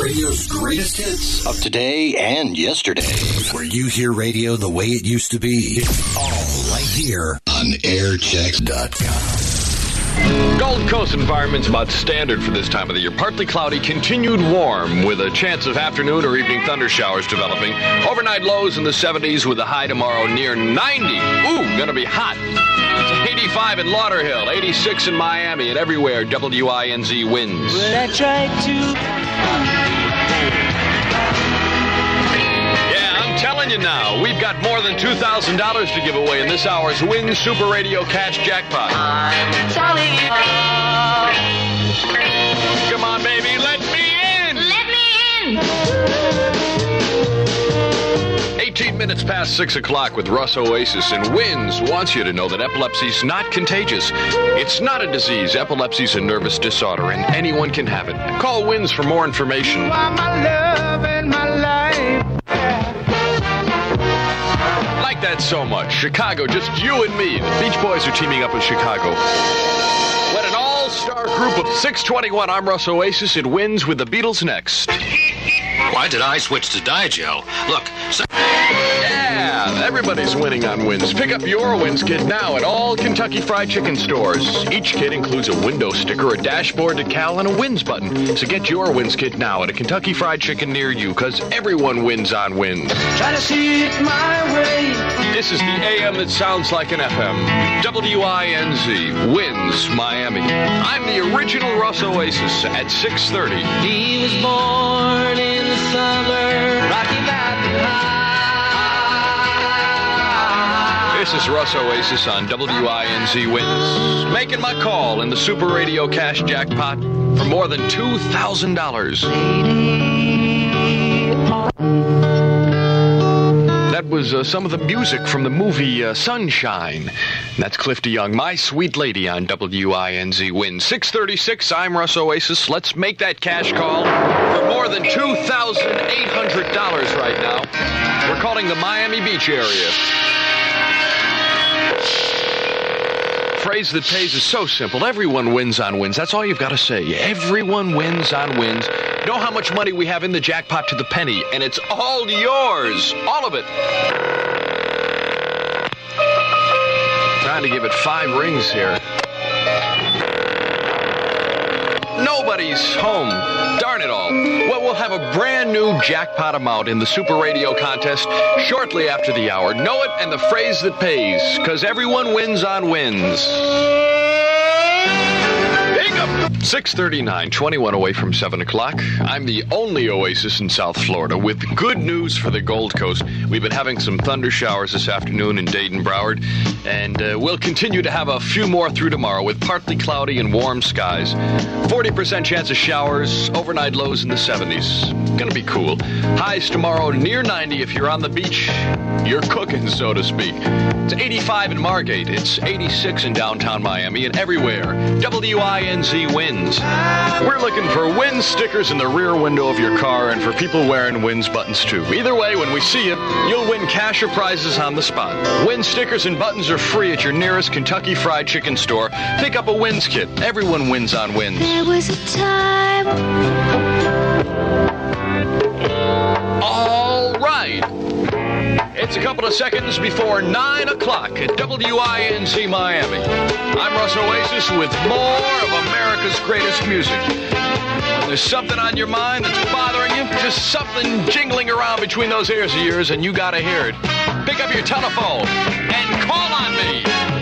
Radio's greatest hits of today and yesterday. Where you hear radio the way it used to be. It's all right here on airchecks.com. Gold Coast environment's about standard for this time of the year. Partly cloudy, continued warm with a chance of afternoon or evening thunder showers developing. Overnight lows in the 70s with a high tomorrow near 90. Ooh, gonna be hot. It's 85 in Lauderhill, 86 in Miami, and everywhere WINZ wins. But I tried to. Telling you now, we've got more than $2,000 to give away in this hour's Win Super Radio Cash Jackpot. I'm telling you. Come on, baby, let me in! Let me in! 18 minutes past 6 o'clock with Russ Oasis, and Wins wants you to know that epilepsy's not contagious. It's not a disease. Epilepsy's a nervous disorder, and anyone can have it. Call Wins for more information. You are my love and my life. Like that so much. Chicago, just you and me. The Beach Boys are teaming up with Chicago. What an all-star group of 621. I'm Russ Oasis. It wins with the Beatles next. Why did I switch to Digel? Look, yeah, everybody's winning on Wins. Pick up your Wins kit now at all Kentucky Fried Chicken stores. Each kit includes a window sticker, a dashboard decal, and a Wins button. So get your Wins kit now at a Kentucky Fried Chicken near you, because everyone wins on Wins. Try to see it my way. This is the AM that sounds like an FM. WINZ wins Miami. I'm the original Russ Oasis at 6:30. He was born in the summer, Rocky Mountain High. This is Russ Oasis on WINZ Wins. Making my call in the Super Radio Cash Jackpot for more than $2,000. That was some of the music from the movie Sunshine. And that's Cliff DeYoung, My Sweet Lady on WINZ Wins. 6:36, I'm Russ Oasis. Let's make that cash call for more than $2,800 right now. We're calling the Miami Beach area. Phrase that pays is so simple. Everyone wins on Wins. That's all you've got to say. Everyone wins on Wins. Know how much money we have in the jackpot to the penny, and it's all yours. All of it. Trying to give it 5 rings here. Nobody's home. Darn it all. Well, we'll have a brand new jackpot amount in the Super Radio contest shortly after the hour. Know it and the phrase that pays, because everyone wins on Wins. 6:39, 21 away from 7 o'clock. I'm the only Oasis in South Florida with good news for the Gold Coast. We've been having some thunder showers this afternoon in Dayton, Broward, and we'll continue to have a few more through tomorrow with partly cloudy and warm skies. 40% chance of showers, overnight lows in the 70s. Gonna be cool. Highs tomorrow near 90 if you're on the beach. You're cooking, so to speak. It's 85 in Margate. It's 86 in downtown Miami and everywhere. WINZ wins. We're looking for Wins stickers in the rear window of your car and for people wearing Wins buttons too. Either way, when we see you, you'll win cash or prizes on the spot. Wins stickers and buttons are free at your nearest Kentucky Fried Chicken store. Pick up a Wins kit. Everyone wins on Wins. There was a time. All right. It's a couple of seconds before 9 o'clock at WINZ Miami. I'm Russ Oasis with more of America's greatest music. When there's something on your mind that's bothering you, just something jingling around between those ears of yours, and you gotta hear it. Pick up your telephone and call on me.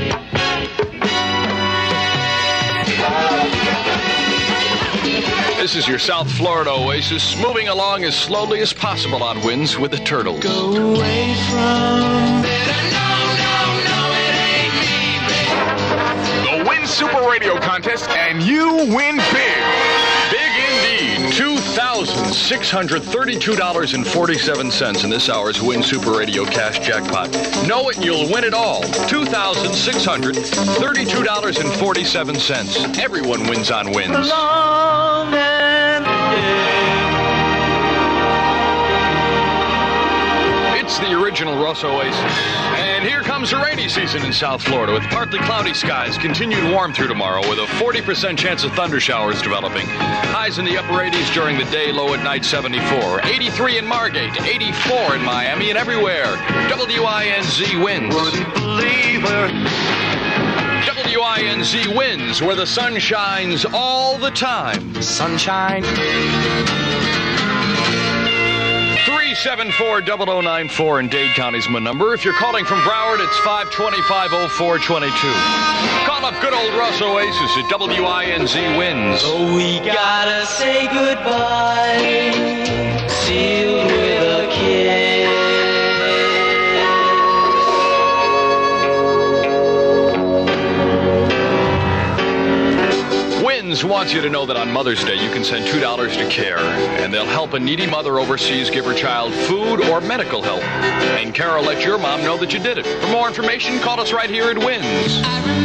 This is your South Florida Oasis, moving along as slowly as possible on Wins with the Turtles. Go away from. The Win Super Radio contest, and you win big. Big indeed. $2,632.47 in this hour's Win Super Radio Cash Jackpot. Know it and you'll win it all. $2,632.47. Everyone wins on Wins. It's the original original Russ Oasis. And here comes the rainy season in South Florida with partly cloudy skies, continued warm through tomorrow with a 40% chance of thunder showers developing. Highs in the upper 80s during the day, low at night 74. 83 in Margate, 84 in Miami, and everywhere. WINZ wins. WINZ wins, where the sun shines all the time. Sunshine. 374-0094 in Dade County's my number. If you're calling from Broward, it's 525-0422. Call up good old Russ Oasis at WINZ wins. Oh, we gotta say goodbye, sealed with a kiss. Wins wants you to know that on Mother's Day you can send $2 to CARE, and they'll help a needy mother overseas give her child food or medical help. And CARE will let your mom know that you did it. For more information, call us right here at Wins.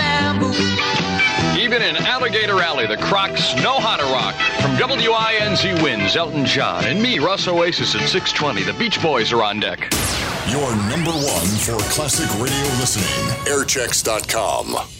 Even in Alligator Alley, the Crocs know how to rock. From WINZ Wins, Elton John, and me, Russ Oasis at 620. The Beach Boys are on deck. Your number one for classic radio listening. Airchecks.com.